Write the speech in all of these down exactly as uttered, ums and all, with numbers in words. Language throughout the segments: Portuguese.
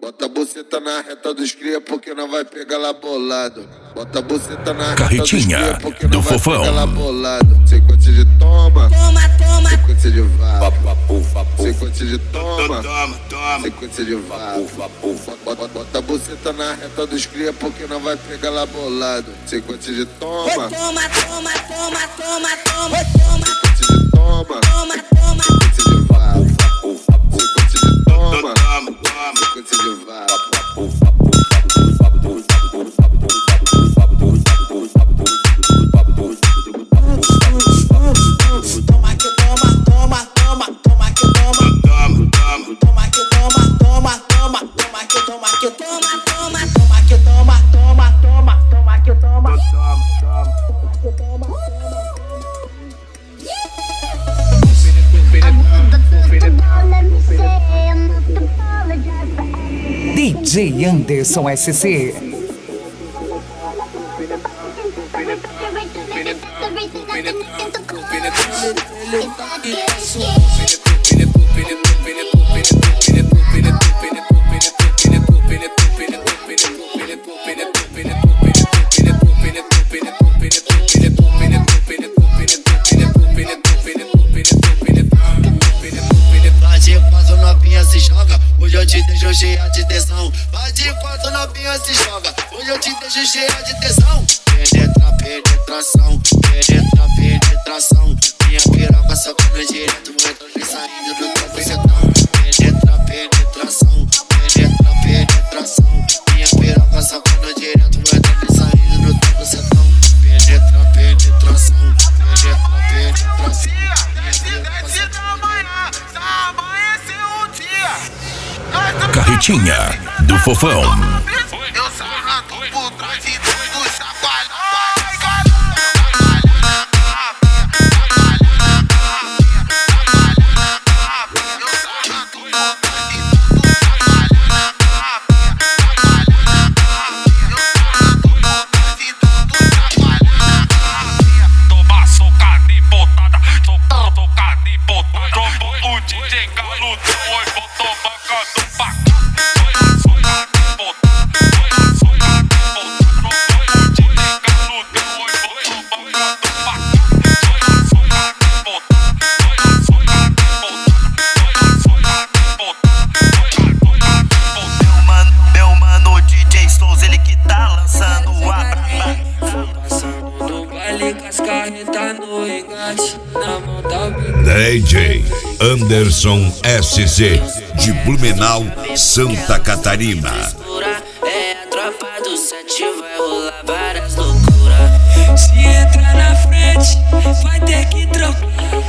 Bota a buceta na reta dos cria porque não vai pegar lá bolado. Bota a buceta na reta Carretinha dos cria porque do não vai Fofão. pegar lá bolado. Sequência de toma, Toma, toma. sequência de vapo, sequência de toma, sequência de vapo. Bota, bota a buceta na reta dos cria porque não vai pegar lá bolado. Sequência de toma, Toma, toma, toma, toma, toma, toma. sequência de toma, Toma, toma. sequência de vapo, sequência de toma, sequência de vapo. Toma que toma, toma, toma, toma que toma. Toma que toma, toma, toma, toma que toma que toma, toma, toma que toma, toma, toma, toma que toma. D J Anderson S C. Vai de quatro novinha se joga, hoje eu te deixo cheia de tesão. Vai de quatro novinha se joga, hoje eu te deixo cheia de tesão. Penetra, penetração, penetra, penetração. Minha piroca sacando direto, entrando e saindo do teu bucetão. Penetra, penetração, penetra, penetração. Minha piroca sacando direto, entrando e saindo do teu bucetão. Penetra, penetração, penetra, penetração. Carretinha do Fofão. Eu sarrando por trás e tudo chacoalhando. Toma socada e botada, soca, socada e botada. O D J Galudão, oi, vou tomar canto pra cá. Toma socada e botada, toma socada e botada. O D J Galudão, oi, vou tomar canto pra cá. Toma socada e botada, toma socada e botada. Toma socada e botada, toma socada e botada. Meu mano, meu mano, D J Souza, ele que tá lançando a braba. Passando no baile com as carretas no engate, na mão da bico. D J Anderson S C de Blumenau, Santa Catarina. É a tropa do sete, vai rolar várias loucuras. Se entrar na frente, vai ter que trocar.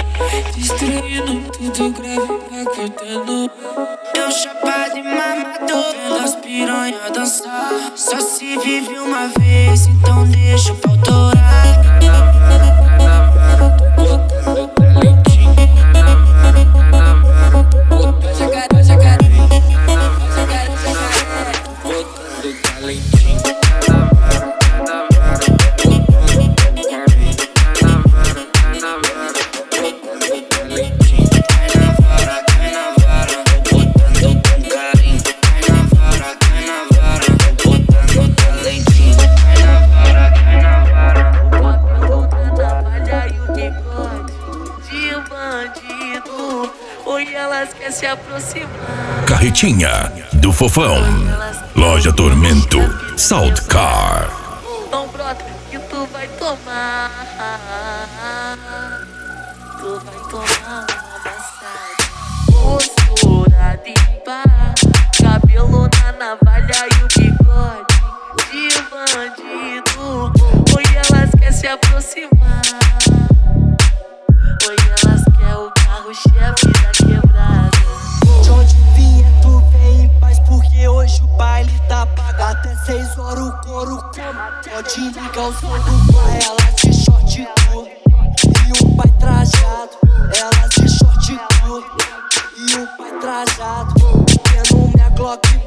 Destruindo tudo, grave, vai cortando. Eu chapado e mamado, vendo as piranha dançar. Só se vive uma vez, então deixa o pau torar. Cai na vara, cai na vara, tô botando talentinho. Cai na vara, cai na vara, tô botando jacaré, jacaré. Cai na vara, jacaré, jacaré, tô botando talentinho. Cai na vara, cai na vara, tô botando carinho. Cai na vara, cai na vara, tô botando talentinho. Cai na vara, cai na vara, tô botando com carinho. Cai na vara, cai na vara, tô botando talentinho. Cai na vara, cai na vara, tô botando a navalha e o bigode de um bandido. Oi, elas querem se aproximar. Carretinha do Fofão. Loja Tormento, South Car. Então brota que tu vai tomar. Tu vai tomar uma massagem. Postura limpa, cabelo na navalha e o bigode de bandido. Oi, elas querem se aproximar. Oi, elas querem o carro-chefe da quebrada. De onde vinha, tu vem em paz, porque hoje o baile tá pago. Até seis horas o couro come. Pode ligar o som do pai, ela de short cor e o pai trajado. Ela de short cor e o pai trajado. Tendo minha Glock